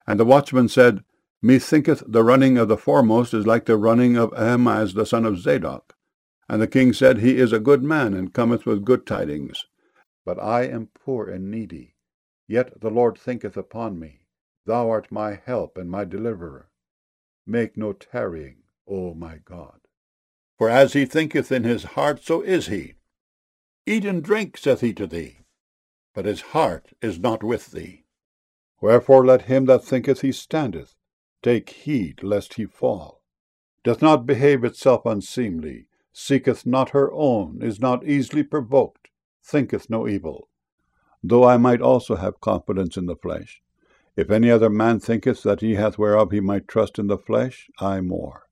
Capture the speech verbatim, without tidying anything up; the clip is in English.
And the watchman said, Methinketh the running of the foremost is like the running of Ahimaaz the son of Zadok. And the king said, He is a good man, and cometh with good tidings. But I am poor and needy, yet the Lord thinketh upon me. Thou art my help and my deliverer. Make no tarrying, O my God. For as he thinketh in his heart, so is he. Eat and drink, saith he to thee, but his heart is not with thee. Wherefore let him that thinketh he standeth take heed lest he fall. Doth not behave itself unseemly, seeketh not her own, is not easily provoked, thinketh no evil. Though I might also have confidence in the flesh, if any other man thinketh that he hath whereof he might trust in the flesh, I more.